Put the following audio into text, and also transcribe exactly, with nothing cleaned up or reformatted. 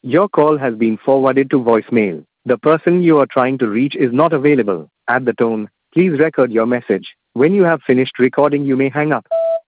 Your call has been forwarded to voicemail. The person you are trying to reach is not available. At the tone, please record your message. When you have finished recording, you may hang up.